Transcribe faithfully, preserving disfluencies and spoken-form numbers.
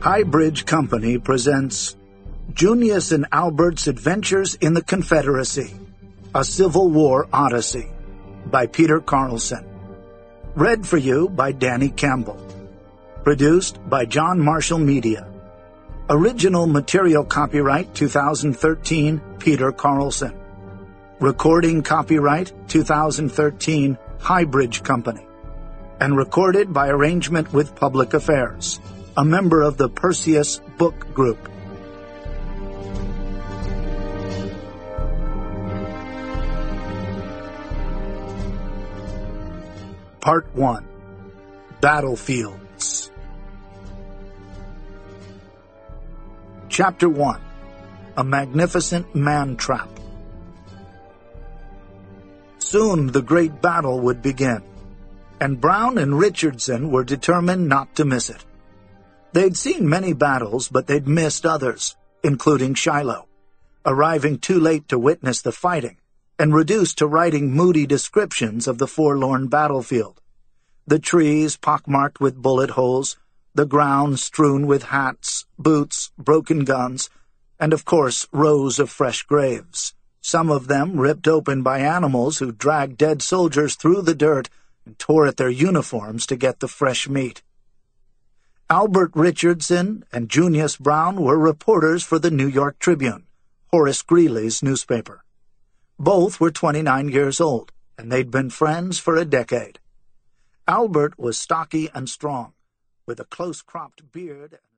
Highbridge Company presents Junius and Albert's Adventures in the Confederacy, A Civil War Odyssey, by Peter Carlson. Read for you by Danny Campbell. Produced by John Marshall Media. Original material copyright two thousand thirteen, Peter Carlson. Recording copyright two thousand thirteen, Highbridge Company. And recorded by arrangement with Public Affairs, a member of the Perseus Book Group. Part one. Battlefields. Chapter one. A Magnificent Man-Trap. Soon the great battle would begin, and Brown and Richardson were determined not to miss it. They'd seen many battles, but they'd missed others, including Shiloh, arriving too late to witness the fighting, and reduced to writing moody descriptions of the forlorn battlefield. The trees pockmarked with bullet holes, the ground strewn with hats, boots, broken guns, and of course rows of fresh graves, some of them ripped open by animals who dragged dead soldiers through the dirt and tore at their uniforms to get the fresh meat. Albert Richardson and Junius Brown were reporters for the New York Tribune, Horace Greeley's newspaper. Both were twenty-nine years old, and they'd been friends for a decade. Albert was stocky and strong, with a close-cropped beard